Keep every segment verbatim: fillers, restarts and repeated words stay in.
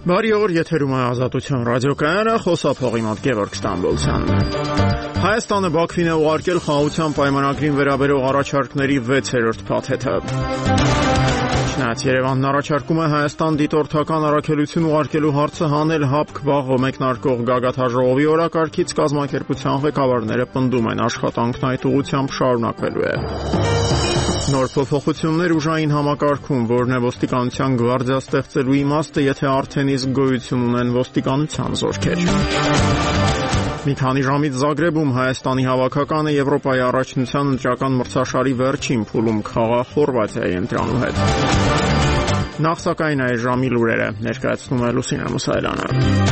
Բարի օր, եթերում է Ազատության ռադիոկայանը, խոսափողի մոտ Գևորգ Ստամբոլցյանն է։ Հայաստանը Բաքվին է ուղարկել խաղաղության պայմանագրին վերաբերող առաջարկների վեցերորդ փաթեթը։ Չնայած Երևանն առաջարկում է Հայաստան դիտորդական առաքելություն ուղարկելու հարցը հանել ՀԱՊԿ վաղ մեկնարկող գագաթաժողովի օրակարգից, կազմակերպության ղեկավարները պնդում են, աշխատանքն այդ ուղղությամբ շարունակվելու է։ Նոր փոփոխություններ ուժային համակարգում, որն է ոստիկանության գվարդիա ստեղծելու իմաստը, եթե արդեն իսկ գոյություն ունեն ոստիկանության զորքեր։ Մի քանի ժամից Զագրեբում Հայաստանի հավաքականը Եվրոպայի առաջնության ընտրական մրցաշարի վերջին փուլում կխաղա Խորվաթիայի ընտրանու հետ։ Նախ սակայն այս ժամի լուրերը ներկայացնում է Լուսինե Մուսայելյանը։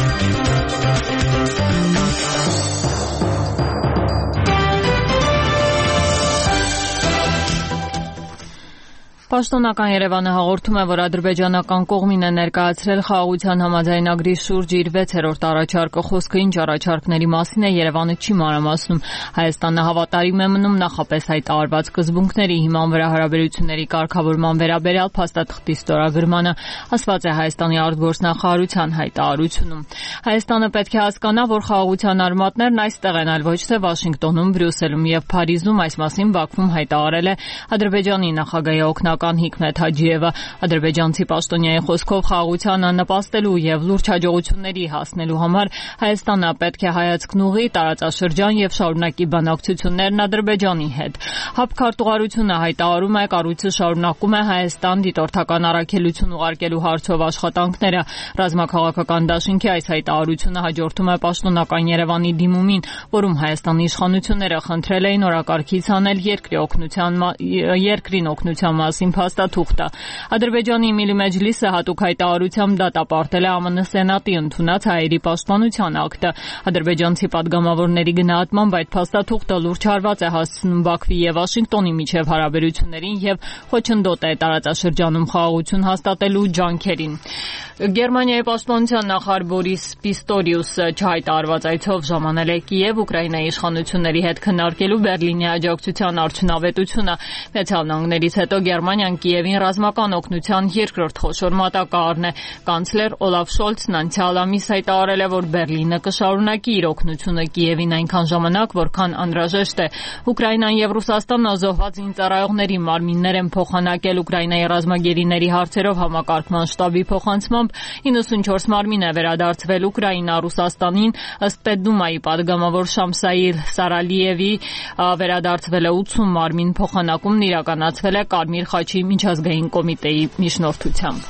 Պաշտոնական Երևանը հաղորդում է, որ ադրբեջանական կողմին է ներկայացրել խաղաղության համաձայնագրի շուրջ իր վեցերորդ առաջարկը, խոսքը ինչ առաջարկների մասին է, Երևանը չի մանրամասնում։ Հայաստանը հավատարիմ է մնում նախապես հայտարարված սկզբունքների հիման վրա հարաբերությունների կարգավորման վերաբերյալ փաստաթղթի ստորագրմանը, ասված է Հայաստանի արտգործնախարարության հայտարարությունում։ Հայաստանը պետք է հասկանա, որ խաղաղության արմատներն այստեղ են, այլ ոչ թե Վաշինգտոնում, Բրյուսելում եւ Փարիզում, այս մասին Բաքվում հայտարարել է Ադրբեջանի նախագահի օգնական Հիկմետ Հաջիևը։ Ադրբեջանցի պաշտոնյայի խոսքով խաղաղությանը նպաստելու եւ լուրջ հաջողությունների հասնելու համար Հայաստանը պետք է հայացքն ուղղի տարածաշրջան եւ շարունակի բանակցություններն Ադրբեջանի հետ։ ՀԱՊԿ քարտուղարությունը հայտարարում է, կառույցը շարունակում է Հայաստան դիտորդական առաքելություն ուղարկելու հարցով աշխատանքները։ Ռազմաքաղաքական դաշինքի այս հայտարարությունը հաջորդում է պաշտոնական Երևանի դիմումին, որում Հայաստանի իշխանությունները խնդրել էին օրակարգից հանել երկրի օգնության երկրին օգնության մասին փաստաթուղթը։ Ադրբեջանի Միլի Մեջլիսը հատուկ հայտարարությամբ դատապարտել է ԱՄՆ Սենատի ընդունած հայերի պաշտպանության ակտը։ Ադրբեջանցի падգամավորների գնահատմամբ այդ փաստաթուղթը լուրջ հարված է հասցնում Բաքվի եւ Վաշինգտոնի միջև հարաբերություններին եւ խոչընդոտ է տարածաշրջանում խաղաղություն հաստատելու ջանքերին։ Գերմանիայի պաշտպանության նախարար Բորիս Պիստորիուսը չհայտարարված այցով ժամանել է Կիև Ուկրաինայի իշխանությունների հետ քննարկելու Բերլինի աջակցության արդյունավետությունը։ Միացյալ Նահանգներից հետո Գերմանիան Կիևին ռազմական օգնության երկրորդ խոշոր մատակարարն է։ Կանցլեր Օլաֆ Շոլցն անցյալ ամիս հայտարարել է, որ Բերլինը կշարունակի իր օգնությունը Կիևին այնքան ժամանակ, որքան անհրաժեշտ է։ Ուկրաինան եւ Ռուսաստանն ազոհված զինծառայողների մարմիններ են փոխանակել Ուկրաինայի ռազմագերիների հարցերով համակարգման շտաբի փոխանցմամբ իննսունչորս մարմին է վերադարձվել Ուկրաինա Ռուսաստանին, ըստ Պետդումայի падգամավոր Շամսայիլ Սարալիևի վերադարձվել է ութսուն մարմին, փոխանակումն իրականացվել է Կարմիր խաչի միջազգային կոմիտեի միջնորդությամբ։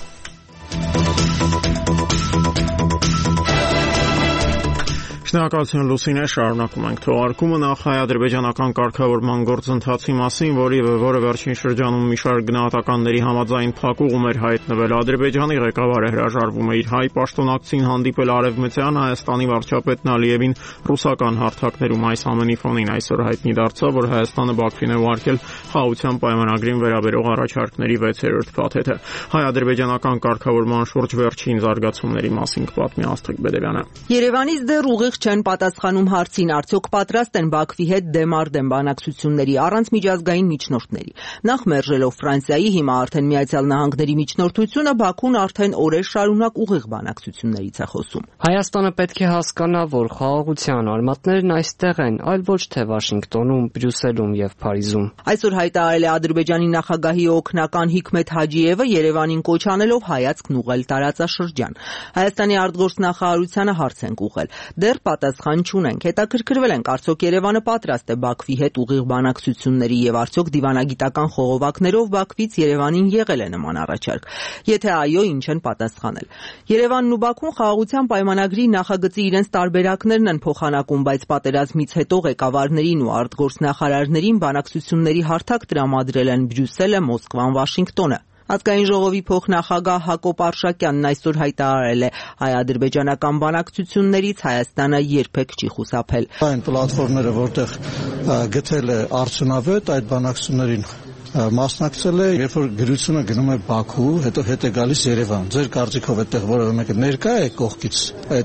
Շնորհակալություն Լուսինե, շարունակում ենք թողարկումը նախ հայ-ադրբեջանական կարգավորման գործընթացի մասին, որի որը վերջին շրջանում մի շարք գնահատականների համաձայն փակուղում էր հայտնվել։ Ադրբեջանի ղեկավարը հրաժարվում է իր հայ պաշտոնակցին հանդիպել Արևմտյան Հայաստանի վարչապետն Ալիևին ռուսական հարթակներում։ Այս ամենի ֆոնին այսօր հայտնի դարձավ, որ Հայաստանը Բաքվին է ուղարկել խաղաղության պայմանագրին վերաբերող առաջարկների վեցերորդ փաթեթը։ Հայ-ադրբեջանական կարգավորման շուրջ վերջին զարգացումների մասին կպատմի Աստղիկ Բեդևյանը։ Երևանից դեռ ուղիղ չեն պատասխանում հարցին, արդյոք պատրաստ են Բաքվի հետ դեմարդեմ բանակցությունների առանց միջազգային միջնորդների։ Նախ մերժելով Ֆրանսիայի, հիմա արդեն Միացյալ Նահանգների միջնորդությունը, Բաքուն արդեն օրեր շարունակ ուղիղ բանակցություններից է խոսում։ Հայաստանը պետք է հասկանա, որ խաղաղության արմատներն այստեղ են, այլ ոչ թե Վաշինգտոնում, Բրյուսելում եւ Փարիզում։ Այսօր հայտարարել է Ադրբեջանի նախագահի օգնական Հիկմետ Հաջիևը, Երևանին կոչ անելով հայացքն ուղղել տարածաշրջան։ Հայաստանի արտգործնախարարությանը հարց են ուղղել։ Դեռ պատասխան չունենք։ Հետաքրքրվել ենք, արդյոք Երևանը պատրաստ է Բաքվի հետ ուղիղ բանակցությունների եւ արդյոք դիվանագիտական խողովակներով Բաքվից Երևանին եղել է նման առաջարկ։ Եթե այո, ինչ են պատասխանել։ Երևանն ու Բաքուն խաղաղության պայմանագրի նախագծի իրենց տարբերակներն են փոխանակում, բայց պատերազմից հետո ղեկավարներին ու արտգործնախարարներին բանակցությունների հարթակ տրամադրել են Բրյուսելը, Մոսկվան, Վաշինգտոնը։ Ազգային ժողովի փոխնախագահ Հակոբ Արշակյանն այսօր հայտարարել է, հայ-ադրբեջանական բանակցություններից Հայաստանը երբեք չի խուսափել։ Այն պլատֆորմները, որտեղ գտել է արդյունավետ, այդ բանակցություններին մասնակցել է, երբ որ գրությունը գնում է Բաքու, հետո հետ է գալիս Երևան։ Ձեր կարծիքով այդտեղ որևէ մեկը ներկա է կողքից այդ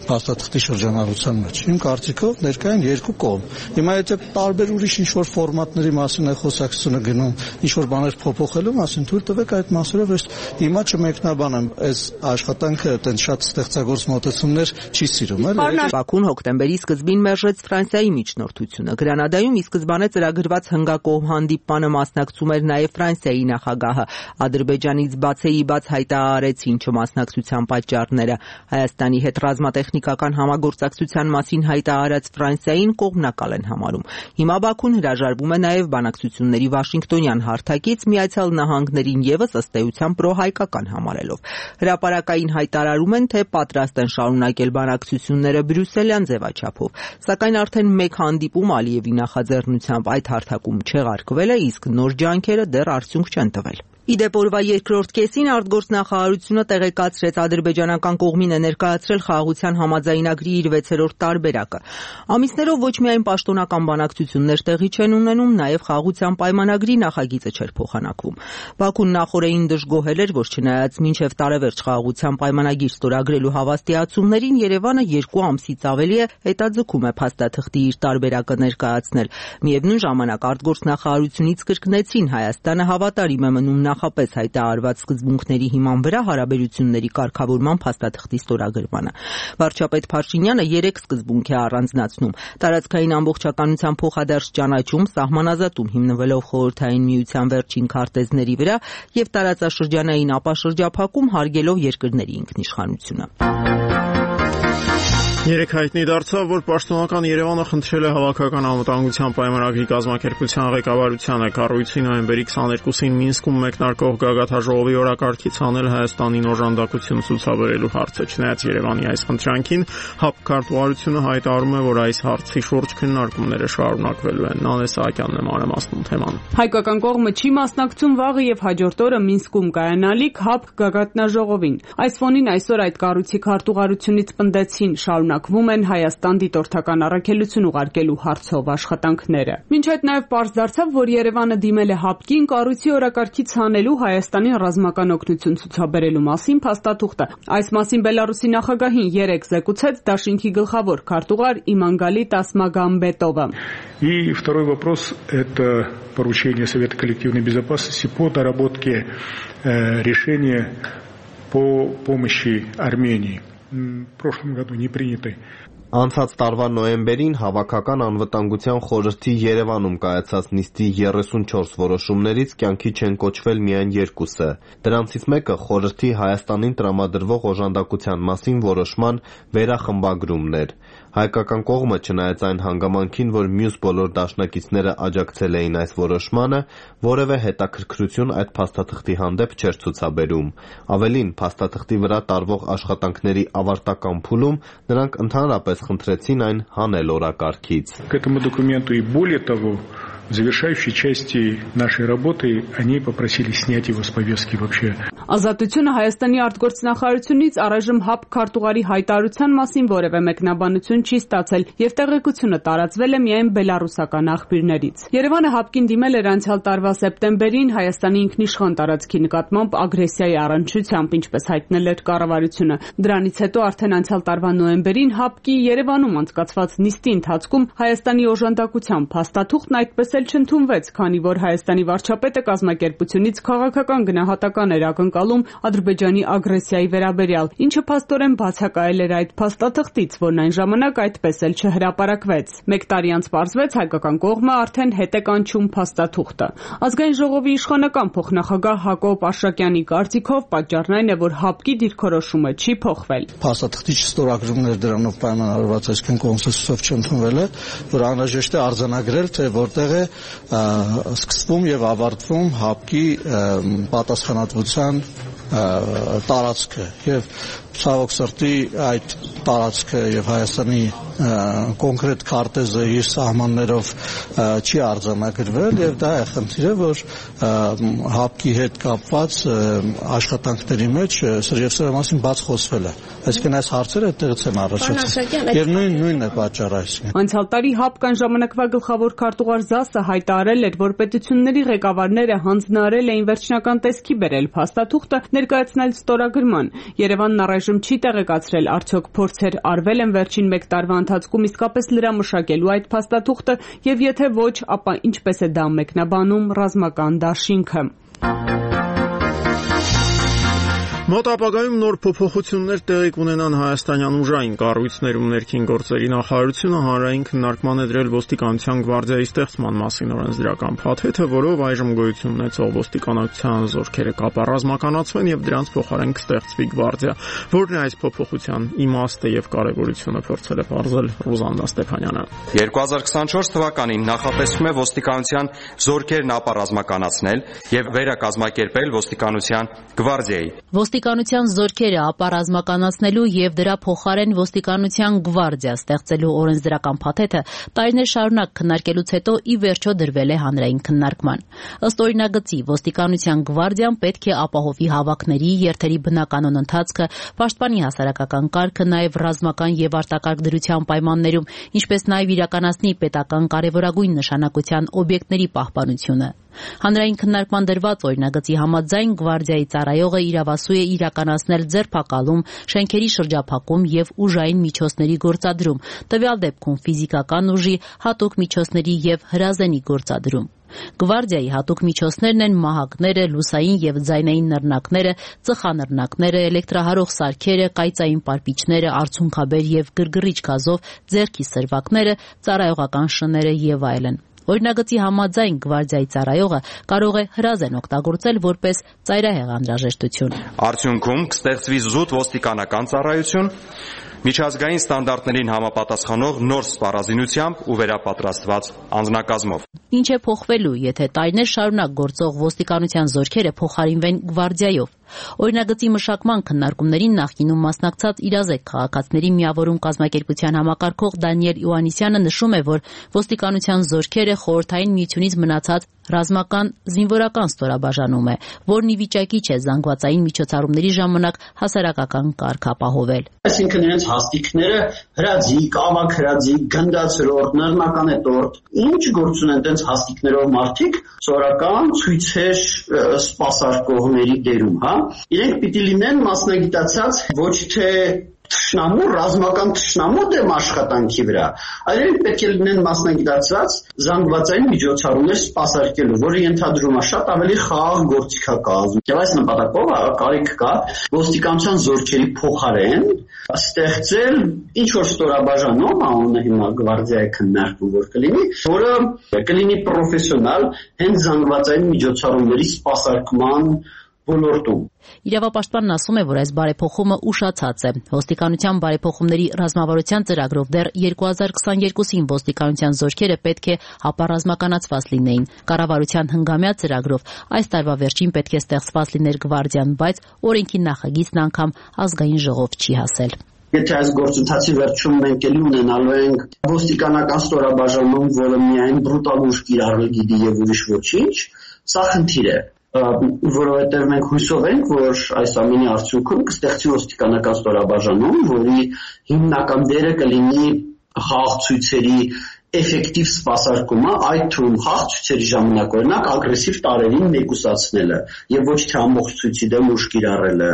փաստաթղթի շրջանառության մեջ։ Իմ կարծիքով ներկային երկու կողմ։ Հիմա եթե տարբեր ուրիշ ինչ-որ ֆորմատների մասին է խոսակցությունը գնում, ինչ-որ բաներ փոփոխելու մասին, թույլ տվեք այդ մասերով ես հիմա չմեկնաբանեմ, այս աշխատանքը այդպես շատ ստեղծագործ մոտեցումներ չի սիրում, էլի։ Բաքուն հոկտեմբերի սկզբին մերժեց Ֆրանսիայի միջնորդությունը։ Գրանադայում ի սկզբանե ծրագրված հնգակողմ հանդիպմանը մասնակցում էր նաև Ֆրանսիայի նախագահը։ Ադրբեջանից բացեի բաց հայտարարեցին չմասնակցության պատճառները։ Հայաստանի հետ ռազմատեխնիկական համագործակցության մասին հայտարարած Ֆրանսիային կողմնակալ են համարում։ Հիմա Բաքուն հրաժարվում է նաև բանակցությունների Վաշինգտոնյան հարթակից, Միացյալ Նահանգներին եւս ըստ էության պրոհայկական համարելով։ Հրապարակային հայտարարում են, թե պատրաստ են շարունակել բանակցությունները բրյուսելյան ձևաչափով, սակայն արդեն մեկ հանդիպում Ալիևի նախաձեռնությամբ այդ հարթակում չեղարկվել է, իսկ նոր ջանքերը դեռ արդյունք չեն տվել։ Իդեպ օրվա երկրորդ կեսին արտգործնախարարությունը տեղեկացրեց ադրբեջանական կողմին է ներկայացրել խաղաղության համաձայնագրի իր վեցերորդ տարբերակը։ Ամիսներով ոչ միայն պաշտոնական բանակցություններ տեղի չեն ունենում, նաև խաղաղության պայմանագրի նախագիծը չէր փոխանակվում։ Բաքուն նախորդին դժգոհել էր, որ չնայած մինչև տարեվերջ խաղաղության պայմանագիր ստորագրելու հավաստիացումներին, Երևանը երկու ամսից ավելի է հետաձգում է փաստաթղթի իր տարբերակը ներկայացնել։ Միևնույն ժամանակ արտգործնախարարությունից կրկնեցին Հայաստանը հավատարիմ է մնում նախապես հայտարարված սկզբունքների հիման վրա հարաբերությունների կարգավորման փաստաթղթի ստորագրմանը։ Վարչապետ Փաշինյանը երեք սկզբունք է առանձնացնում՝ տարածքային ամբողջականության փոխադարձ ճանաչում, սահմանազատում հիմնվելով Խորհրդային Միության վերջին քարտեզների վրա եւ տարածաշրջանային ապաշրջափակում հարգելով երկրների ինքնիշխանությունը։ Երեք հայտնի դարձավ, որ պաշտոնական Երևանը խնդրել է Հավաքական անվտանգության պայմանագրի կազմակերպության ղեկավարությանը կառույցի նոյեմբերի քսաներկուսին Մինսկում մեկնարկող գագաթաժողովի օրակարգից անել Հայաստանին օժանդակություն ցուցաբերելու հարցը։ Չնայած Երևանի այս խնդրանքին, ՀԱՊԿ քարտուղարությունը հայտարարում է, որ այս հարցի շուրջ քննարկումները շարունակվելու են։ Նանե Սահակյանն է մանրամասնում թեման։ Հայկական կողմը չի մասնակցում վաղը եւ հաջորդ օրը Մինսկում կայանալիք ՀԱՊԿ գագաթնաժողովին։ Այս ֆոնին այսօր այդ կառույցի քարտուղարությունից պնդեցին շարունակվում են Հայաստան դիտորդական առաքելություն ուղարկելու հարցով աշխատանքները։ Մինչ այդ նաև պարզ դարձավ, որ Երևանը դիմել է ՀԱՊԿ-ին կառույցի օրակարգից հանելու Հայաստանին ռազմական օգնություն ցուցաբերելու մասին փաստաթուղթը։ Այս մասին Բելարուսի նախագահին երեկ զեկուցեց Դաշինքի գլխավոր քարտուղար Իմանգալիտ Ասմագամբետովը։ И второй вопрос – это поручение Совета коллективной безопасности по доработке э, решения по помощи Армении. В прошлом году не принятой. Անցած տարվա նոյեմբերին Հավաքական անվտանգության խորհրդի Երևանում կայացած նիստի երեսունչորս որոշումներից կյանքի չեն կոչվել միայն երկուսը։ Դրանցից մեկը խորհրդի Հայաստանին տրամադրվող օժանդակության մասին որոշման վերախմբագրումն էր։ Հայկական կողմը, չնայած այն հանգամանքին, որ մյուս բոլոր դաշնակիցները աջակցել էին այս որոշմանը, որևէ հետաքրքրություն այդ փաստաթղթի հանդեպ չէր ցուցաբերում։ Ավելին, փաստաթղթի վրա տարվող աշխատանքների ավարտական փուլում նրանք ընդհանրապես խնդրեցին այն հանել օրակարգից։ К этому документу и более того, в завершающей части нашей работы они попросили снять его с повестки вообще. Ազատությունը Հայաստանի արտգործնախարարությունից առայժմ ՀԱՊԿ քարտուղարի հայտարարության մասին որևէ մեկնաբանություն չի ստացել եւ տեղեկությունը տարածվել է միայն բելարուսական աղբյուրներից։ Երևանը ՀԱՊԿ-ին դիմել էր անցյալ տարվա սեպտեմբերին Հայաստանի ինքնիշխան տարածքի նկատմամբ ագրեսիայի առնչությամբ, ինչպես հայտնել էր կառավարությունը։ Դրանից հետո արդեն անցյալ տարվա նոյեմբերին ՀԱՊԿ-ի Երևանում անցկացված նիստի ընթացքում Հայաստանի օժանդակության փաստաթուղթն այդպես էլ չընդունվեց, քանի որ Հայաստանի վարչապետը կազմակերպությունից քաղաքական գնահատական էր ակնկալում Ադրբեջանի ագրեսիայի վերաբերյալ, ինչը փաստորեն բացակայել էր այդ փաստաթղթից, որն այն ժամանակ այդպես էլ չհրապարակվեց։ Մեկ տարի անց պարզվեց հայկական կողմը արդեն հետ է կանչում փաստաթուղթը։ Ազգային ժողովի իշխանական փոխնախագահ Հակոբ Աշակյանի կարծիքով պատճառն այն է, որ ՀԱՊԿ-ի դիրքորոշումը չի փոխվել։ Փաստաթղթի չստորագրումներ դրանով պայմանավորված, այսինքն կոնսենսուսով չընդունվել է, որ անհրաժեշտ է արձանագրել, թե որտեղ է սկսվում եւ ավարտվում ՀԱՊԿ-ի պատասխանատվության տարածքը եւ ցավոք սրտի այդ տարածքը եւ Հայաստանի կոնկրետ քարտեզը իր սահմաններով չի արձանագրվել եւ դա է խնդիրը, որ հապկի հետ կապված աշխատանքների մեջ եւ սրա մասին բաց խոսվել է։ Այսինքն այս հարցերը այդտեղից են առաջացել եւ նույն նույնն է պատճառը այսինքն։ Անցյալ տարի հապկան ժամանակվա գլխավոր քարտուղար Զասը հայտարարել էր, որ պետությունների ղեկավարները հանձնարարել էին վերջնական տեսքի բերել փաստաթուղթը ներկայացնել ստորագրման։ Երևանն առայժմ չի տեղեկացրել, արդյոք փորձեր արվել են վերջին մեկ տարվա ընթացքում իսկապես լրամշակելու այդ փաստաթուղթը եւ եթե ոչ, ապա ինչպես է դա մեկնաբանում ռազմական դաշինքը։ Մոտ ապագայում նոր փոփոխություններ տեղի կունենան հայաստանյան ուժային կառույցներում ներքին գործերի նախարարությունը հանրային քննարկման է դրել ոստիկանության գվարդիայի ստեղծման մասին օրենսդրական փաթեթը, որով այժմ գոյություն ունեցող ոստիկանության զորքերը կապառազմականացվեն եւ դրանց փոխարեն կստեղծվի գվարդիա։ Որն է այս փոփոխության իմաստը եւ կարեւորությունը, փորձել է բարձել Ռուզանդա Ստեփանյանը։ երկու հազար քսաներորդ թվականին նախատեսվում է ոստիկանության զորքերն ապառազմականացնել եւ վերակազմակերպել ոստիկանության գվարդիայի։ Ոստիկանության զորքերը ապառազմականացնելու եւ դրա փոխարեն ոստիկանության գվարդիա ստեղծելու օրենսդրական փաթեթը տարիներ շարունակ քննարկելուց հետո ի վերջո դրվել է հանրային քննարկման։ Ըստ օրինագծի, ոստիկանության գվարդիան պետք է ապահովի հավաքների, երթերի բնականոն ընթացքը, պաշտպանի հասարակական կարգը, նաեւ ռազմական եւ արտակարգ դրության պայմաններում, ինչպես նաեւ իրականացնի պետական կարևորագույն նշանակության օբյեկտների պահպանությունը։ Հանրային քննարկման դրված օրինագծի համաձայն գվարդիայի ծառայողը իրավասու է իրականացնել ձերբակալում, շենքերի շրջափակում եւ ուժային միջոցների գործադրում, տվյալ դեպքում ֆիզիկական ուժի, հատուկ միջոցների եւ հրազենի գործադրում։ Գվարդիայի հատուկ միջոցներն են մահակները, լուսային եւ ձայնային նռնակները, ծխանռնակները, էլեկտրահարող սարքերը, կայծային պարպիչները, արցունքաբեր եւ գրգռիչ գազով ձեռքի սրվակները, ծառայողական շները եւ այլն։ Օրինագծի համաձայն գվարդիայի ծառայողը կարող է հրազեն օգտագործել որպես ծայրահեղ անհրաժեշտություն։ Արդյունքում կստեղծվի զուտ ոստիկանական ծառայություն միջազգային ստանդարտներին համապատասխանող նոր սպառազինությամբ ու վերապատրաստված անձնակազմով։ Ինչ է փոխվելու, եթե տարիներ շարունակ գործող ոստիկանության զորքերը փոխարինվեն գվարդիայով։ Օրինագծի մշակման քննարկումներին նախկինում մասնակցած իրազեկ քաղաքացիների միավորում կազմակերպության համակարգող Դանիել Իոաննիսյանը նշում է, որ ոստիկանության զորքերը խորհրդային միությունից մնացած ռազմական զինվորական ստորաբաժանում է, որն ի վիճակի չէ զանգվածային միջոցառումների ժամանակ հասարակական կարգ ապահովել։ Այսինքն իրենց հաստիկները հրաձիգ, ավագ հրաձիգ, գնդացրորդ, նռնականետորդ, ինչ գործ ունեն տենց հաստիկներով մարդիկ սորական ցույցեր սպասարկողների դերում, հա։ Իրենք պիտի լինեն մասնագիտացած ոչ թե թշնամու, ռազմական թշնամու դեմ աշխատանքի վրա, այլ իրենք պետք է լինեն մասնագիտացած զանգվածային միջոցառումներ սպասարկելու, որը ենթադրում է շատ ավելի խաղաղ գործիքակազմ։ Եվ այս նպատակով կարիք կա ոստիկանության զորքերի փոխարեն ստեղծել ինչ որ ստորաբաժանում, անունը հիմա գվարդիայի քննարկում որ կլինի, որը կլինի պրոֆեսիոնալ հենց զանգվածային միջոցառումների սպասարկման ոլորտում։ Իրավապաշտպանն ասում է, որ այս բարեփոխումը ուշացած է։ Ոստիկանության բարեփոխումների ռազմավարության ծրագրով դեռ երկու հազար քսաներկուսին ոստիկանության զորքերը պետք է ապառազմականացված լինեին։ Կառավարության հնգամյա ծրագրով այս տարվա վերջին պետք է ստեղծված լիներ գվարդիան, բայց օրենքի նախագիծն անգամ ազգային ժողով չի հասել։ Եթե այս գործընթացի վերջում մենք էլի ունենալու ենք ոստիկանական ստորաբաժանում, որը միայն բրուտալ ուժ կիրառել գիտի եւ ուրիշ ոչինչ, սա խնդիր է, որովհետև մենք հույսով ենք, որ այս ամենի արդյունքում կստեղծի ոստիկանական ստորաբաժանում, որի հիմնական դերը կլինի խաղաղ ցույցերի էֆեկտիվ սպասարկումը, այդ թվում խաղաղ ցույցերի ժամանակ օրինակ ագրեսիվ տարրերին մեկուսացնելը եւ ոչ թե ամբողջ ցույցի դեմ ուժ կիրառելը,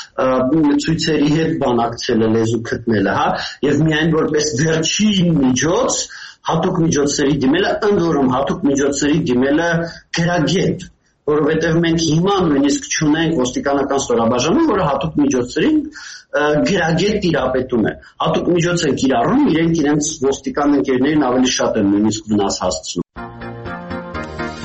ցույցերի հետ բանակցելը, լեզու գտնելը, հա, եւ միայն որպես վերջին միջոց հատուկ միջոցների դիմելը, ընդ որում հատուկ միջոցների դիմելը գրագետ, որովհետև մենք հիմա նույնիսկ չունենք ոստիկանական ստորաբաժանում, որը հատուկ միջոցներին գրագետ տիրապետում է։ Հատուկ միջոց են կիրառում, իրենք իրենց ոստիկան ընկերներին ավելի շատ են նույնիսկ վնաս հասցնում։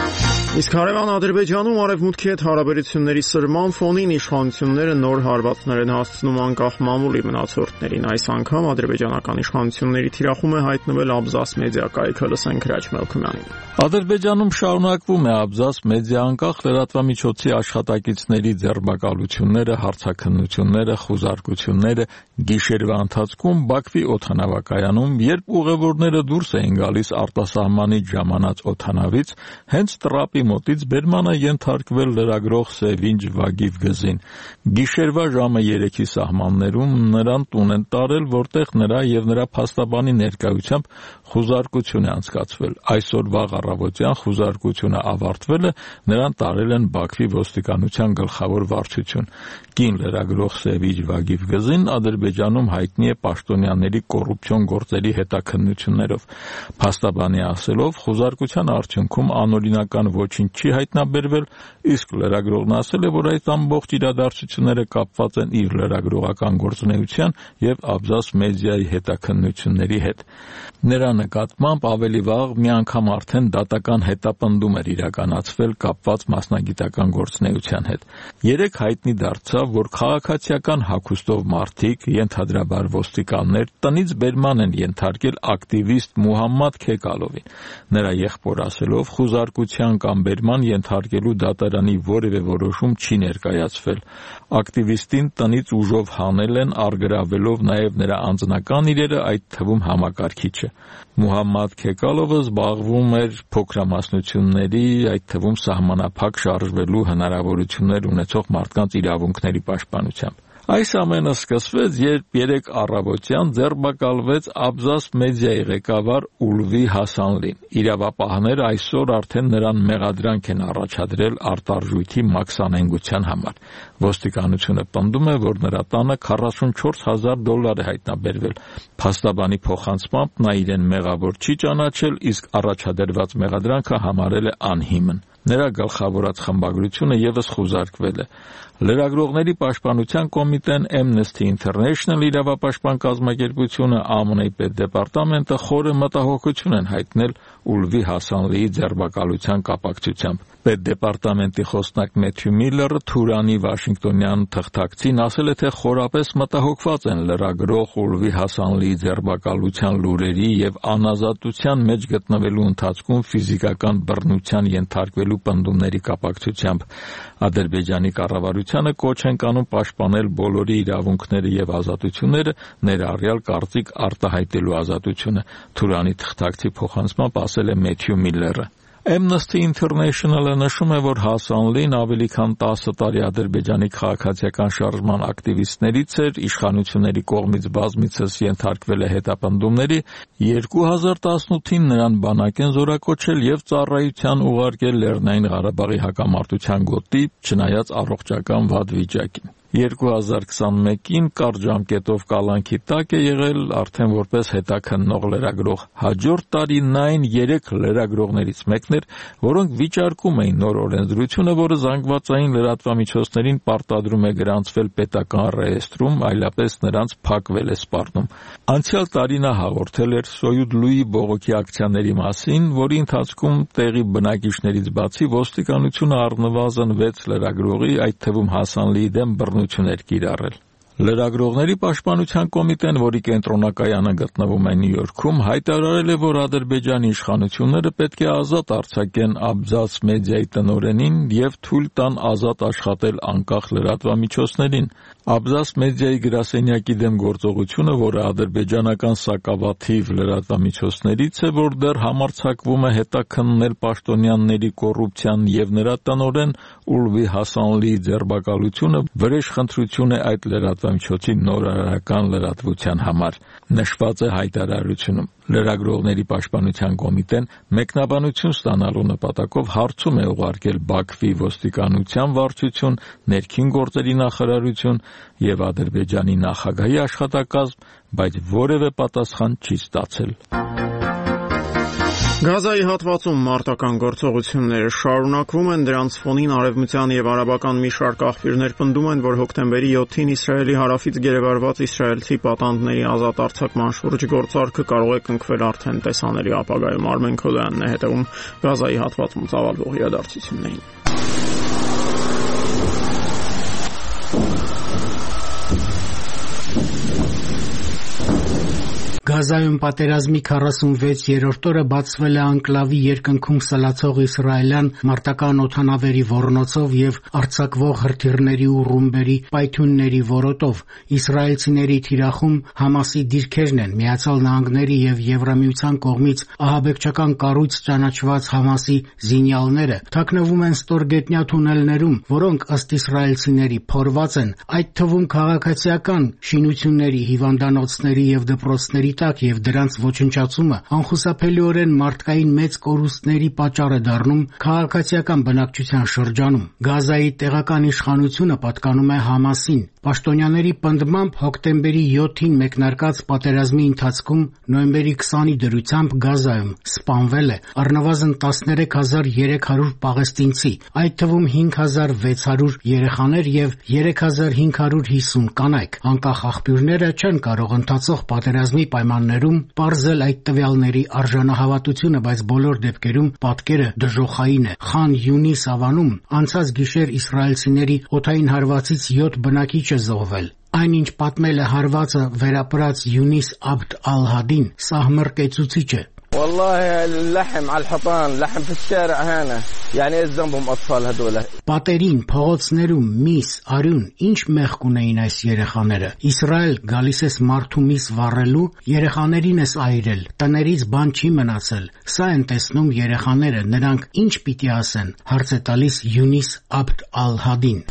Իսկ հարևան Ադրբեջանում արևմուտքի հետ հարաբերությունների սրման ֆոնին իշխանությունները նոր հարվածներ են հասցնում անկախ մամուլի մնացորդներին։ Այս անգամ ադրբեջանական իշխանությունների թիրախում է հայտնվել Աբզաս մեդիա կայքը, լսենք Հրաչ Մելքումյանին։ Ադրբեջանում շարունակվում է Աբզաս մեդիա անկախ լրատվամիջոցի աշխատակիցների ձերբակալությունները, հարցաքննությունները, խուզարկությունները գիշերվա ընթացքում Բաքվի օդանավակայանում, երբ ուղևորները դուրս էին գալիս արտասահմանից ժամանած օդանավից, հենց տրապի մոտից բերմանը ենթարկվել լրագրող Սևինջ Վագիվ Գզին։ Գիշերվա ժամը երեքի սահմաններում նրան տուն են տարել, որտեղ նրա եւ նրա փաստաբանի ներկայությամբ խուզարկություն է անցկացվել։ Այսօր վաղ առավոտյան խուզարկությունը ավարտվել է, նրան տարել են Բաքվի ոստիկանության գլխավոր վարչություն։ Կին լրագրող Սևինջ Վագիվ Գզին Ադրբեջանում հայտնի է պաշտոնյաների կոռուպցիոն գործերի հետաքննություններով։ Փաստաբանի ասելով, խուզարկության արդյունքում անօրինական ոչինչ չի հայտնաբերվել, իսկ լրագրողն ասել է, որ այդ ամբողջ իրադարձությունները կապված են իր լրագրողական գործունեության եւ Աբզաս մեդիայի հետաքննությունների հետ։ Նրա նկատմամբ ավելի վաղ մի անգամ արդեն դատական հետապնդում էր իրականացվել կապված մասնագիտական գործունեության հետ։ Երեք հայտնի դարձավ, որ քաղաքացիական հագուստով մարդիկ, ենթադրաբար ոստիկաններ, տնից բերման են ենթարկել ակտիվիստ Մուհամմադ Քեկալովին։ Նրա եղբոր ասելով, խուզարկության կամ բերման ենթարկելու դատարանի որևէ որոշում չի ներկայացվել։ Ակտիվիստին տնից ուժով հանել են, առգրավելով նաև նրա անձնական իրերը, այդ թվում համակարգիչը։ Մուհամմադ Քեկալովը զբաղվում էր փոքրամասնությունների, այդ թվում սահմանափակ շարժվելու հնարավորություններ ունեցող մարդկանց իրավունքների պաշտպանությամբ։ Այս ամենը սկսվեց, երբ երեկ առավոտյան ձերբակալվեց Աբզաս մեդիայի ղեկավար Ուլվի Հասանլին։ Իրավապահները այսօր արդեն նրան մեղադրանք են առաջադրել արտարժույթի մաքսանենգության համար։ Ոստիկանությունը պնդում է, որ նրա տանը քառասունչորս հազար դոլար է հայտնաբերվել։ Փաստաբանի փոխանցմամբ նա իրեն մեղավոր չի ճանաչել, իսկ առաջադրված մեղադրանքը համարել է անհիմն։ Նրա գլխավորած խմբագրությունը եւս խուզարկվել է։ Լրագրողների պաշտպանության կոմիտեն, Amnesty International իրավապաշտպան կազմակերպությունը, Α M N-ի պետդեպարտամենտը խորը մտահոգություն են հայտնել Ուլվի Հասանլիի ձերբակալության կապակցությամբ։ Պետդեպարտամենտի խոսնակ Մեթյու Միլլերը Թուրանի Վաշինգտոնյան թղթակցին ասել է, թե խորապես մտահոգված են լրագրող Ուլվի Հասանլիի ձերբակալության լուրերի եւ անազատության մեջ գտնվելու ընթացքում ֆիզիկական բռնության ենթարկվելու պնդումների կապակցությամբ։ Ադրբեջանի կառավարությանը կոչ են կանում պաշտպանել բոլորի իրավունքները եւ ազատությունները, ներառյալ կարծիք արտահայտելու ազատությունը, Թուրանի թղթակցի փոխանցմամբ ասել է Մեթյու Միլլերը։ Amnesty International-ը նշում է, որ Հասանլին ավելի քան տասը տարի Ադրբեջանի քաղաքացիական շարժման ակտիվիստներից էր, իշխանությունների կողմից բազմիցս ենթարկվել է հետապնդումների, երկու հազար տասնութին նրան բանակ են զորակոչել եւ ծառայության ուղարկել Լեռնային Ղարաբաղի հակամարտության գոտի, չնայած առողջական վատ վիճակին։ երկու հազար քսանմեկին կարճ ժամկետով կալանքի տակ է եղել արդեն որպես հետաքննող լրագրող։ Հաջորդ տարի նա այն երեք լրագրողներից մեկն էր, որոնք վիճարկում էին նոր օրենսդրությունը, որը զանգվածային լրատվամիջոցներին պարտադրում է գրանցվել պետական ռեեստրում, այլապես նրանց փակվել է սպառնում։ Անցյալ տարի նա հաղորդել էր Սոյուդլուի բողոքի ակցիաների մասին, որի ընթացքում տեղի բնակիչներից բացի ոստիկանությունը առնվազն վեց լրագրողի, այդ թվում Հասանլիի դեմ բռնություններ կիրառել։ Լրագրողների պաշտպանության կոմիտեն, որի կենտրոնակայանը գտնվում է Նյու Յորքում, հայտարարել է, որ Ադրբեջանի իշխանությունները պետք է ազատ արձակեն Աբզաս մեդիայի տնօրենին եւ թույլ տան ազատ աշխատել անկախ լրատվամիջոցներին։ Աբզաս մեդիայի գրասենյակի դեմ գործողությունը, որը ադրբեջանական սակավաթիվ լրատվամիջոցներից է, որ դեռ համարձակվում է հետաքննել պաշտոնյաների կոռուպցիան եւ նրա տնօրեն Ուլվի Հասանլիի ձերբակալությունը, վրեժխնդրություն է այդ լրատվամիջոցի նորարարական լրատվության համար, նշված է հայտարարությունում։ Լրագրողների պաշտպանության կոմիտեն մեկնաբանություն ստանալու նպատակով հարցում է ուղարկել Բաքվի ոստիկանության վարչություն, ներքին գործերի նախարարություն եւ Ադրբեջանի նախագահի աշխատակազմ, բայց որևէ պատասխան չի ստացել։ Գազայի հատվածում մարտական գործողությունները շարունակվում են, դրանց ֆոնին արևմտյան եւ արաբական մի շարք աղբյուրներ պնդում են, որ հոկտեմբերի յոթին Իսրայելի հարավից գերեվարված իսրայելցի պատանդների ազատ արձակման շուրջ գործարքը կարող է կնքվել արդեն տեսանելի ապագայում։ Արմեն Քոլյանն է հետևում Գազայի հատվածում ծավալվող իրադարձություններին։ Գազայում պատերազմի քառասունվեցերորդ օրը բացվել է անկլավի երկնքում սլացող իսրայելյան մարտական օդանավերի ոռնոցով եւ արձակվող հրթիռների ու ռումբերի պայթյունների որոտով։ Իսրայելցիների թիրախում Համասի դիրքերն են, Միացյալ Նահանգների եւ Եվրամիության կողմից ահաբեկչական կառույց ճանաչված Համասի զինյալները թաքնվում են ստորգետնյա թունելներում, որոնք ըստ իսրայելցիների փորված են, այդ թվում քաղաքացիական շինությունների, հիվանդանոցների եւ դպրոցների տակ եւ դրանց ոչնչացումը անխուսափելիորեն մարդկային մեծ կորուստների պատճառ է դառնում քաղաքացիական բնակչության շրջանում։ Գազայի տեղական իշխանությունը պատկանում է Համասին։ Պաշտոնյաների պնդմամբ հոկտեմբերի յոթին մեկնարկած պատերազմի ընթացքում նոյեմբերի քսանի դրությամբ Գազայում սպանվել է առնվազն տասներեք հազար երեք հարյուր պաղեստինցի, այդ թվում հինգ հազար վեց հարյուր երեխաներ եւ երեք հազար հինգ հարյուր հիսուն կանայք։ Անկախ աղբյուրները չեն կարող ընթացող պատերազմի պայմաններում պարզել այդ տվյալների արժանահավատությունը, բայց բոլոր դեպքերում պատկերը դժոխային է։ Խան Յունիս ավանում անցած գիշեր իսրայելցիների օդային հարվածից յոթ բնակիչ է զոհվել։ Այնինչ պատմել է հարվածը վերապրած Յունիս Աբդ Ալ-Հադին, սահմռկեցուցիչ է։ Պատերին, փողոցներում միս, արյուն, ինչ մեղք ունեին այս երեխաները։ Իսրայել գալիս ես մարդու միս վառելու, երեխաներին ես այրել, տներից բան չի մնացել։ Սա են տեսնում երեխաները, նրանք ինչ պիտի ասեն, հարց է տալիս Յունիս Աբդ Ալ-Հադին։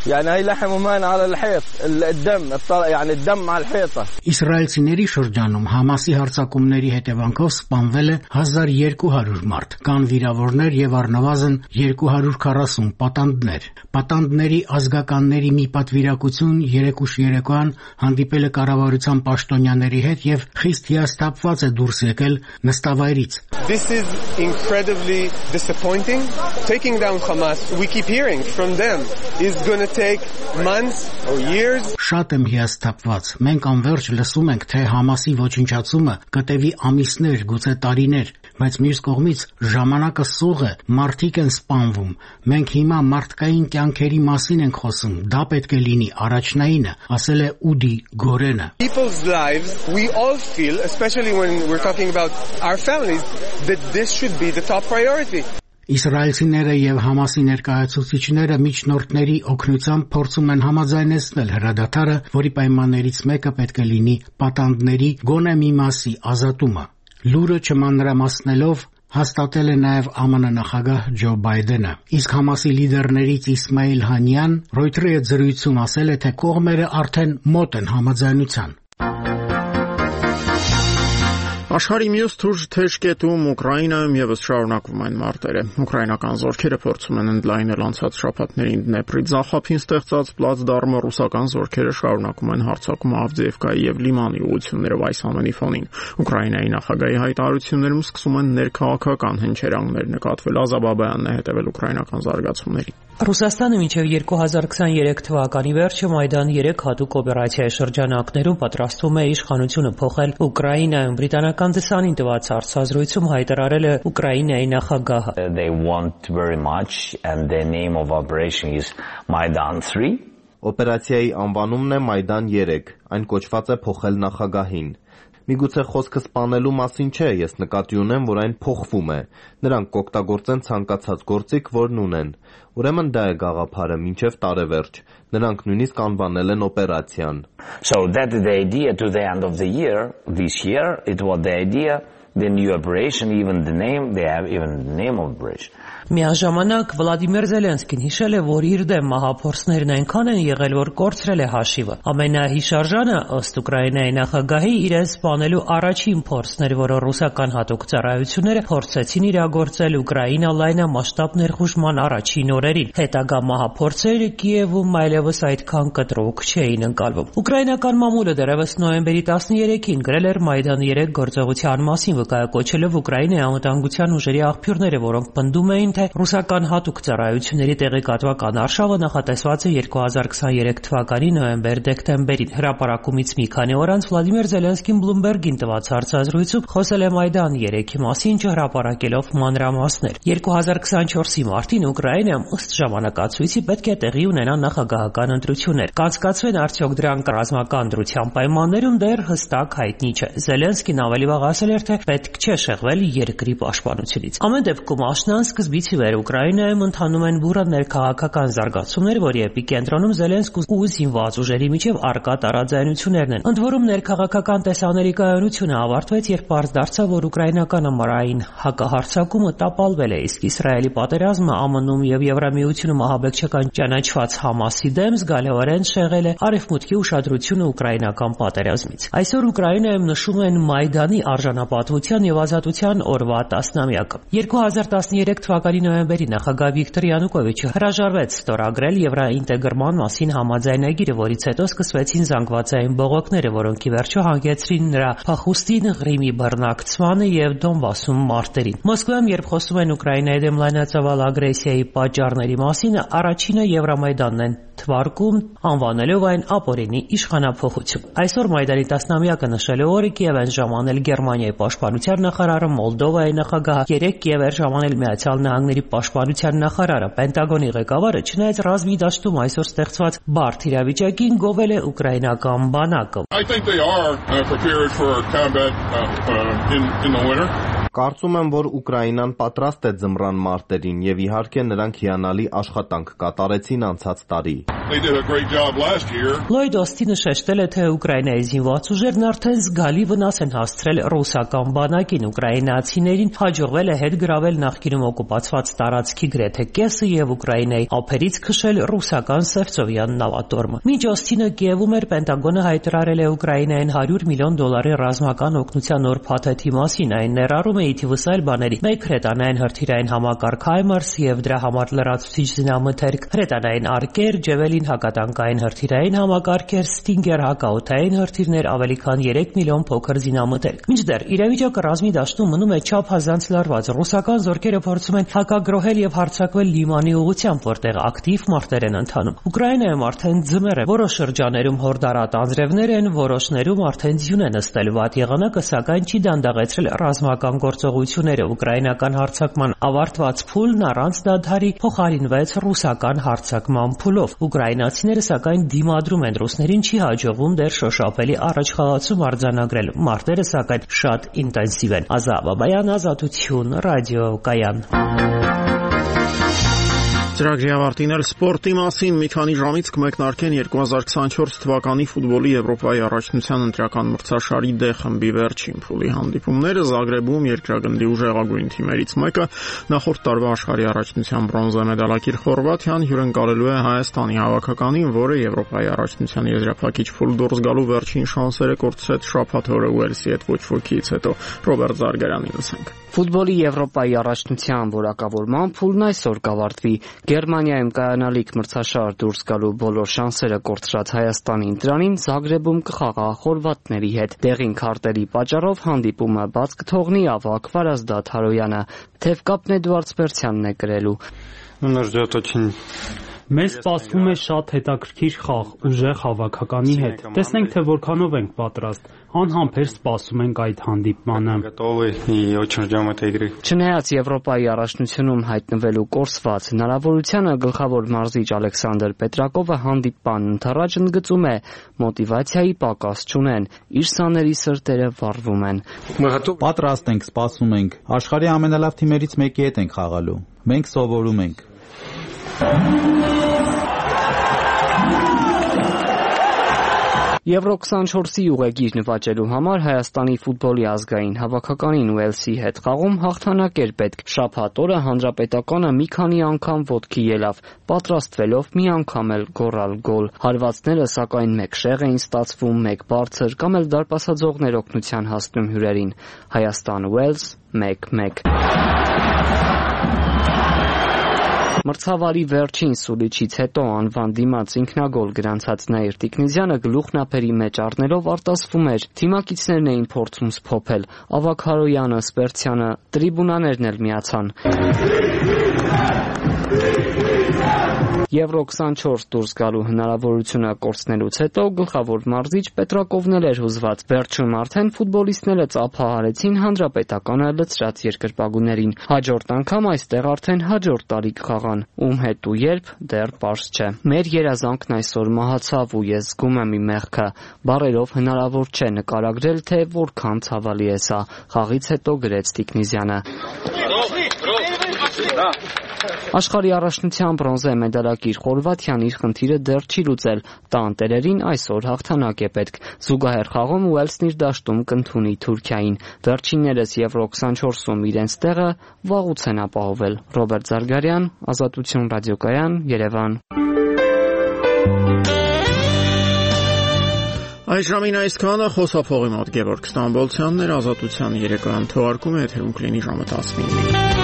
Իսրայելցիների շրջանում Համասի հարձակումների հետևանքով սպանվել է հազար երկու հարյուր մարդ, կան վիրավորներ եւ առնվազն երկու հարյուր քառասուն պատանդներ։ Պատանդների ազգականների մի պատվիրակություն երեկուշ երեկոյան հանդիպել է կառավարության պաշտոնյաների հետ եւ խիստ հիասթափված է դուրս եկել նստավայրից։ This is incredibly disappointing. Taking down Hamas, we keep hearing from them, is going to take months or years. Շատ եմ հիասթափված։ Մենք անverջ լսում ենք, թե Համասի ոչնչացումը կտևի ամիսներ, գուցե տարիներ, բայց մյուս կողմից ժամանակը սուղ է, մարդիկ են սպանվում։ Մենք հիմա մարդկային կյանքերի մասին ենք խոսում, դա պետք է լինի առաջնայինը, ասել է Ուդի Գորենը։ People's lives, we all feel, especially when we're talking about our families, that this should be the top priority. Իսրայելցիները եւ Համասի ներկայացուցիչները միջնորդների օգնությամբ փորձում են համաձայնեցնել հրադադարը, որի պայմաններից մեկը պետք է լինի պատանդների գոնե մի մասի ազատումը։ Լուրը չմանրամասնելով հաստատել է նաև Ամն նախագահ Ջո Բայդենը։ Իսկ Համասի լիդերներից Իսմայիլ Հանյան Ռոյթերի հետ զրույցում ասել է, թե կողմերը արդեն մոտ են համաձայնության։ Աշխարհի մյուս թուրջ թեժկետում Ուկրաինայում եւս շարունակվում են մարտերը։ Ուկրաինական զորքերը փորձում են ընդլայնել անցած շաբաթներին Դնեպրի ձախապին ստեղծած պլացդարմը, ռուսական զորքերը շարունակում են հարձակումը Ավդիևկայի եւ Լիմանի ուղղություններով այս ամենի ֆոնին։ Ուկրաինայի նախագահի հայտարարություններում սկսում են ներքաղաքական հնչերանգներ նկատվել։ Ազաբաբյանն է հետևել ուկրաինական զարգացումներին։ Ռուսաստանը մինչև երկու հազար քսաներեք թվականի վերջը Մայդան երեք հատուկ օպերացիայի շրջանակներում պատրաստվում է իշխանությունը փոխել Ուկրաինայում։ Բրիտանական դեսանին տված հարցազրույցում հայտարարել է Ուկրաինայի նախագահը։ They want very much and the name of operation is Maidan three. Օպերացիայի անվանումն է Մայդան երեք, այն կոչված է փոխել նախագահին։ Միգուցե խոսքը սպանելու մասին չէ, ես նկատի ունեմ, որ այն փոխվում է։ Նրանք կօգտագործեն ցանկացած գործիք, որն ունեն։ Ուրեմն դա է գաղափարը մինչև տարեվերջ։ Նրանք նույնիսկ անվանել են օպերացիան։ So that the idea to the end of the year, this year, it was the idea, the new operation, even the name, they have even the name of operation. Միաժամանակ Վլադիմիր Զելենսկին հիշել է, որ իր դեմ մահափորձներն այնքան են եղել, որ կորցրել է հաշիվը։ Ամենահիշարժանը ըստ Ուկրաինայի նախագահի իրեն սպանելու առաջին փորձն էր, որը ռուսական հատուկ ծառայությունները փորձեցին իրագործել Ուկրաինա լայնամասշտաբ ներխուժման առաջին օրերին։ Հետագա մահափորձերը Կիևում այլևս այդքան կտրուկ չէին ընկալվում։ Ուկրաինական մամուլը դեռևս նոյեմբերի տասներեքին գրել էր Մայդան երեք գործողության մասին, վկայակոչելով Ուկրաինայի անվտանգության ուժերի աղբյուրները, որոնք պնդում էին, թե ռուսական հատուկ ծառայությունների տեղեկատվական արշավը նախատեսված է երկու հազար քսաներեք թվականի նոյեմբեր-դեկտեմբերին։ Հրապարակումից մի քանի օր անց Վլադիմիր Զելենսկին Bloomberg-ին տված հարցազրույցում խոսել է Մայդան երեքի մասին, չհրապարակելով մանրամասներ։ երկու հազար քսանչորսի մարտին Ուկրաինայում ըստ ժամանակացույցի պետք է տեղի ունենան նախագահական ընտրություններ։ Կանցկացվեն արդյոք դրանք ռազմական դրության պայմաններում դեռ հստակ հայտնի չէ։ Զելենսկին ավելի վաղ ասել էր, թե պետք չէ շեղվել երկրի պաշտպանությունից։ Ամեն դեպքում աշնան սկզբից ի վեր Ուկրաինայում ընթանում են բուռն ներքաղաքական զարգացումներ, որի էպիկենտրոնում Զելենսկու ու զինված ուժերի միջև առկա տարաձայնություններն են։ Ընդ որում ներքաղաքական տեսաների կայունությունը ավարտվեց, երբ պարզ դարձավ, որ ուկրաինական ամառային հակահարձակումը տապալվել է, իսկ Իսրայելի պատերազմը ԱՄՆ-ում եւ Եվրամիությունում ահաբեկչական ճանաչված Համասի դեմ զգալիորեն շեղել է արևմուտքի ուշադրությունը ուկրաինական պատերազմից։ Այսօր Ուկրաինայում նշում են Մայդանի արժանապատվության եւ ազատության օրվա տասնամյակը։ երկու հազար տասներեք թվականի նոյեմբերի նախագահ Վիկտոր Յանուկովիչը հրաժարվեց ստորագրել եվրաինտեգրման մասին համաձայնագիրը, որից հետո սկսվեցին զանգվածային բողոքները, որոնք ի վերջո հանգեցրին նրա փախուստին, Ղրիմի բռնակցմանը եւ Դոնբասում մարտերին։ Մոսկվայում, երբ խոսում են Ուկրաինայի դեմ լայնածավալ ագրեսիայի պատճառների մասին, առաջինը Եվրամայդանն են թվարկում, անվանելով այն ապօրինի իշխանափոխություն։ Այսօր Մայդանի տասնամյակը նշելու օրը Կիև են ժամանել Գերմանիայի պաշտպանության նախարարը, Մոլդովայի նախագահը, երեք Կիև էր ժամանել Միացյալ Նահանգների պաշտպանության նախարարը։ Պենտագոնի ղեկավարը, չնայած ռազմի դաշտում այսօր ստեղծված բարդ իրավիճակին, գովել է ուկրաինական բանակը։ Կարծում եմ, որ Ուկրաինան պատրաստ է ձմռան մարտերին եւ իհարկե նրանք հիանալի աշխատանք կատարեցին անցած տարի։ Լոյդ Օստինը շեշտել է, թե Ուկրաինայի զինված ուժերն արդեն զգալի վնաս են հասցրել ռուսական բանակին։ Ուկրաինացիներին հաջողվել է հետ գրավել նախկինում օկուպացված տարածքի գրեթե կեսը եւ Ուկրաինայի ափերից քշել ռուսական Սևծովյան նավատորմը։ Մինչ Օստինը Կիևում էր, Պենտագոնը հայտարարել է Ուկրաինային հարյուր միլիոն դոլարի ռազմական օգնության նոր փաթեթի մասին։ Այն ներառում է ի թիվս այլ բաների մեկ հրետանային հրթիռային համակարգ Հայմարս եւ դրա համար լրացուցիչ զինամթերք, հրետանային արկեր, Ջևելին հակատանկային հրթիռային համակարգեր, Ստինգեր հակաօդային հրթիռներ, ավելի քան երեք միլիոն փոքր զինամթերք։ Մինչդեռ իրավիճակը ռազմի դաշտում մնում է չափազանց լարված։ Ռուսական զորքերը փորձում են հակագրոհել եւ հարձակվել Լիմանի ուղղությամբ, որտեղ ակտիվ մարտեր են ընթանում։ Ուկրաինայում արդեն ձմեռ է, որոշ շրջաներում հորդարատ անձրևներ են, որոշներում արդեն ձյուն է նստել։ Վատ եղանակը սակայն չի դանդաղեցրել ռազմական գործողությունները։ Ուկրաինական հարձակման ավարտված փուլն առանց դադարի փոխարինվեց ռուսական հարձակման փուլով։ Ուկրաինացիները սակայն դիմադրում են, ռուսներին չի հաջողվում դեռ շոշափելի առաջխաղացում արձանագրել։ Մարտերը սակայն շատ ինտենսիվ են։ Ազա Բաբայան, Ազատություն, ռադիոկայան։ Ծրագրի ավարտին էլ սպորտի մասին մի քանի ժամից կմեկնարկեն երկու հազար քսանչորս թվականի ֆուտբոլի Եվրոպայի առաջնության ընտրական մրցաշարի D խմբի վերջին փուլի հանդիպումները Զագրեբում երկրագնդի ուժեղագույն թիմերից մեկը նախորդ տարվա աշխարհի առաջնության բրոնզե մեդալակիր Խորվաթիան հյուրընկալելու է Հայաստանի հավաքականին, որը Եվրոպայի առաջնության եզրափակիչ փուլ դուրս գալու վերջին շանսերը կորցրեց շաբաթ օրը Ուելսի հետ ոչ ոքից հետո։ Ռոբերտ Զարգարանին լսենք։ Ֆուտբոլի Եվրոպայի առաջնության որակավորման փուլն այսօր կավարտվի։ Գերմանիայում կայանալիք մրցաշար դուրս գալու բոլոր շանսերը կորցրած Հայաստանի ընտրանին Զագրեբում կխաղա խորվաթների հետ։ Դեղին քարտերի պատճառով հանդիպումը բաց կթողնի ավագ Վարազդատ Հարոյանը։ Թևկապն Էդուարդ Սպերցյանն է գրելու։ Մեզ սպասվում է շատ հետաքրքիր խաղ, ուժեղ հավաքականի հետ։ Տեսնենք, թե որքանով ենք պատրաստ։ Անհամբեր սպասում ենք այդ հանդիպմանը։ Չնայած Եվրոպայի առաջնությունում հայտնվելու կորսված հնարավորությանը, գլխավոր մարզիչ Ալեքսանդր Պետրակովը հանդիպման ընթառաջ ընդգծում է, մոտիվացիայի պակաս չունեն, իր սաների սրտերը վառվում են։ Պատրաստ ենք, սպասում ենք։ Աշխարհի ամենալավ թիմերից մեկի հետ ենք խաղալու։ Մենք սովորում ենք։ Եվրո քսանչորսի ուղեգիր նվաճելու համար Հայաստանի ֆուտբոլի ազգային հավաքականին Ուելսի հետ խաղում հաղթանակ էր պետք։ Շաբաթ օրը հանրապետականը մի քանի անգամ ոտքի ելավ, պատրաստվելով մի անգամ էլ գոռալ գոլ։ Հարվածները սակայն մեկ շեղ էին ստացվում, մեկ բարձր կամ էլ դարպասաձողներ օգնության հասնում հյուրերին։ Հայաստան Ուելս մեկ մեկ։ Մրցավարի վերջին սուլիչից հետո անվան դիմաց ինքնագոլ գրանցած Նաիր Տիկնիզյանը գլուխն ափերի մեջ առնելով արտասվում էր։ Թիմակիցներն էին փորձում սփոփել։ Ավագ Հարոյանը, Սպերցյանը, տրիբունաներն էլ միացան։ Եվրո քսանչորս դուրս գալու հնարավորությունը կորցնելուց հետո գլխավոր մարզիչ Պետրակովն էր հուզված։ Վերջում արդեն ֆուտբոլիստները ծափահարեցին հանրապետականը լցրած երկրպագուներին։ Հաջորդ անգամ այստեղ արդեն հաջորդ տարի կխաղան։ Ում հետ ու երբ դեռ պարզ չէ։ Մեր երազանքն այսօր մահացավ ու ես զգում եմ իմ մեղքը։ Բառերով հնարավոր չէ նկարագրել, թե որքան ցավալի է սա։ Խաղից հետո գրեց Տիկնիզյանը։ Աշխարհի առաջնության բրոնզե մեդալակիր Խորվաթիան իր խնդիրը դեռ չի լուծել։ Տան տերերին այսօր հաղթանակ է պետք։ Զուգահեռ խաղում Ուելսն իր դաշտում կընդունի Թուրքիային։ Վերջիններս Եվրո քսանչորսում իրենց տեղը վաղուց են ապահովել։ Ռոբերտ Զարգարյան, Ազատություն ռադիոկայան, Երևան։ Այս ժամին այսքանը խոսափողի մոտ Գևորգ Ստամբոլցյանն էր, Ազատության երեկոյան թողարկումը եթերում կլինի ժամը տասնինը։